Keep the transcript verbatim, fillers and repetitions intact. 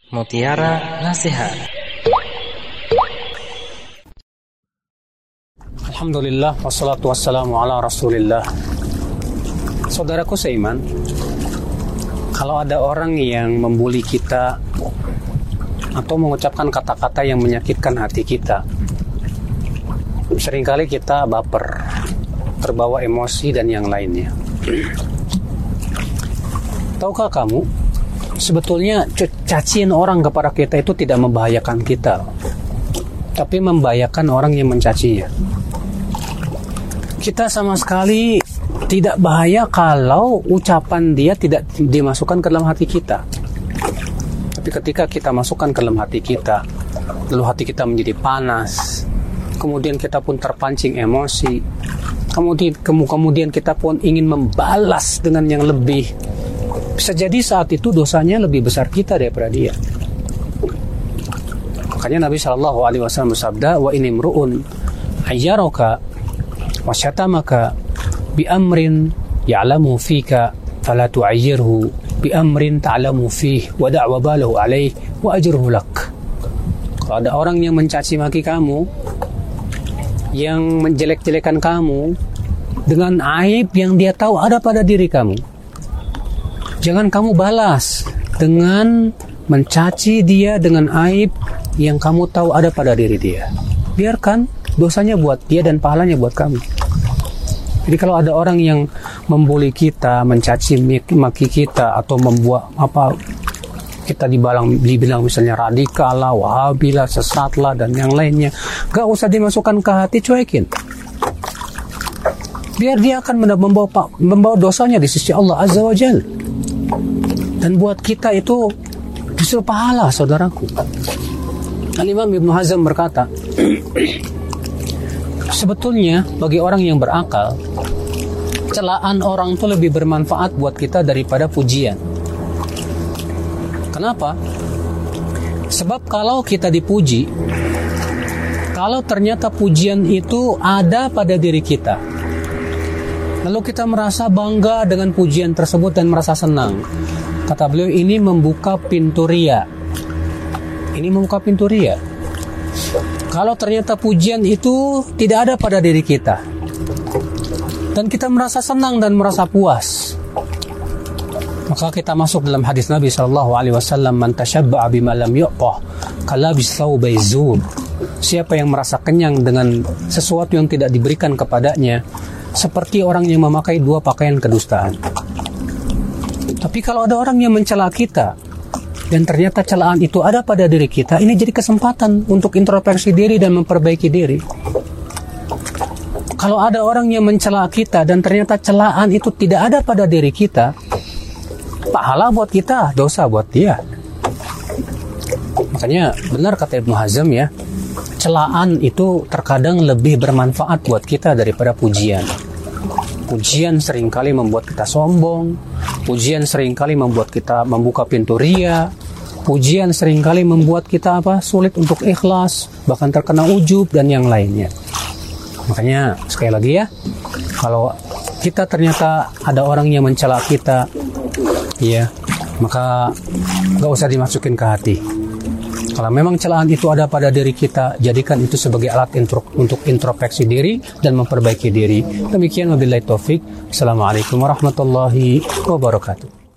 Mutiara Nasihat. Alhamdulillah, wassalatu wassalamu ala rasulillah. Saudaraku seiman, kalau ada orang yang membuli kita atau mengucapkan kata-kata yang menyakitkan hati kita, seringkali kita baper, terbawa emosi dan yang lainnya. Tahukah kamu, sebetulnya cacian orang kepada kita itu tidak membahayakan kita, tapi membahayakan orang yang mencacinya. Kita sama sekali tidak bahaya kalau ucapan dia tidak dimasukkan ke dalam hati kita. Tapi ketika kita masukkan ke dalam hati kita, lalu hati kita menjadi panas, kemudian kita pun terpancing emosi, kemudian kemudian kita pun ingin membalas dengan yang lebih. Bisa jadi saat itu dosanya lebih besar kita daripada dia. Makanya Nabi shallallahu alaihi wasallam bersabda, wa ini mru'un ayyaraka wa syatamaka bi amrin ya'lamu fika fala tu'ayyirhu bi amrin ta'lamu fihi wa da'wa balahu alaih wa ajruhu lak. Kalau ada orang yang mencaci maki kamu, yang menjelek-jelekan kamu dengan aib yang dia tahu ada pada diri kamu, jangan kamu balas dengan mencaci dia dengan aib yang kamu tahu ada pada diri dia. Biarkan dosanya buat dia dan pahalanya buat kamu. Jadi kalau ada orang yang membuli kita, mencaci maki kita, atau membuat apa, kita dibilang, dibilang misalnya radikal lah, wahabi lah, sesat lah, dan yang lainnya, gak usah dimasukkan ke hati, cuekin. Biar dia akan membawa, membawa dosanya di sisi Allah Azza wa Jal. Dan buat kita itu justru pahala, saudaraku. Al-Imam Ibnu Hazm berkata, sebetulnya bagi orang yang berakal, celaan orang itu lebih bermanfaat buat kita daripada pujian. Kenapa? Sebab kalau kita dipuji, kalau ternyata pujian itu ada pada diri kita, lalu kita merasa bangga dengan pujian tersebut dan merasa senang, kata beliau, ini membuka pintu riya. Ini membuka pintu riya. Kalau ternyata pujian itu tidak ada pada diri kita, dan kita merasa senang dan merasa puas, maka kita masuk dalam hadis Nabi shallallahu alaihi wasallam, man tashabba'a bima lam yu'tah kalabis thawbai zur. Siapa yang merasa kenyang dengan sesuatu yang tidak diberikan kepadanya, seperti orang yang memakai dua pakaian kedustaan. Tapi kalau ada orang yang mencela kita, dan ternyata celaan itu ada pada diri kita, ini jadi kesempatan untuk introspeksi diri dan memperbaiki diri. Kalau ada orang yang mencela kita dan ternyata celaan itu tidak ada pada diri kita, pahala buat kita, dosa buat dia. Makanya benar kata Ibnu Hazm ya, celaan itu terkadang lebih bermanfaat buat kita daripada pujian. Pujian seringkali membuat kita sombong, pujian seringkali membuat kita membuka pintu riya, pujian seringkali membuat kita apa sulit untuk ikhlas, bahkan terkena ujub dan yang lainnya. Makanya sekali lagi ya, kalau kita ternyata ada orang yang mencela kita, ya, maka gak usah dimasukin ke hati. Kalau memang celaan itu ada pada diri kita, jadikan itu sebagai alat intro, untuk introspeksi diri dan memperbaiki diri. Demikian wabillahi taufik. Assalamualaikum warahmatullahi wabarakatuh.